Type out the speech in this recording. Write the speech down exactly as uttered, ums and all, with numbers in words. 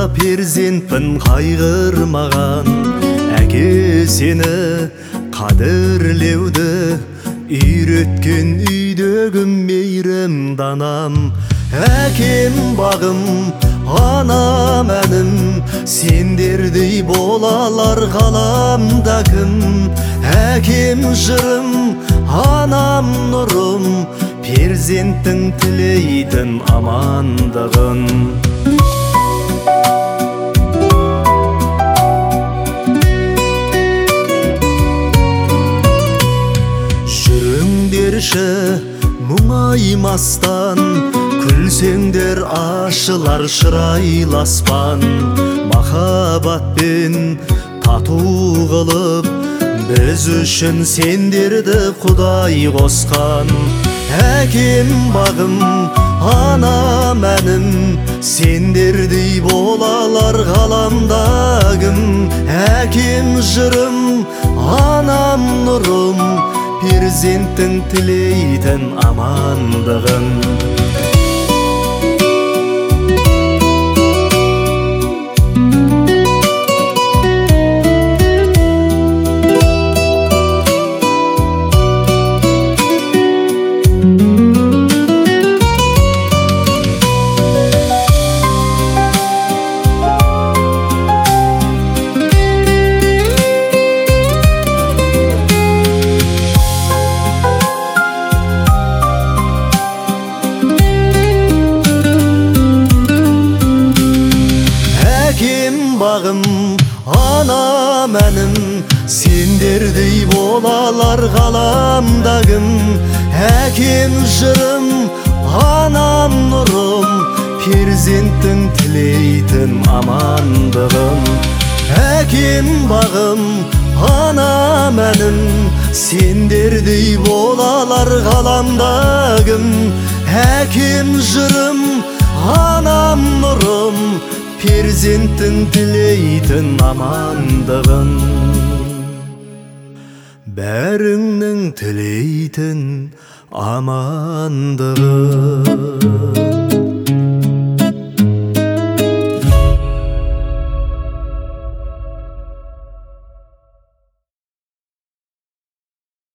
перзентпін қайғырмаған, әке сені қадірлеуді үйреткен үйдегі мейірім данам. Әкем бағым, анам әнім, сендердей болалар ғаламда кім? Әкем жырым, анам нұрым, перзенттің тілейтін амандығын. Жүріңдерші мұңаймастан, күлсеңдер ашылар шырайлы аспан. Махаббатпен тату қылып, біз үшін сендерді Құдай қосқан. Әкем бағым, анам әнім, сендердей болалар ғаламда кім? Әкем жырым, анам нұрым, перзенттің тілейтін амандығын. Бағым, анам әнім, сендердей болалар ғаламда кім? Әкем жырым, анам нұрым, перзенттің тілейтін амандығын. Әкем бағым, анам әнім, сендердей болалар ғаламда кім? Әкем жырым, анам нұрым, перзенттің тілейтін амандығын. Бәріңнің тілейтін амандығын.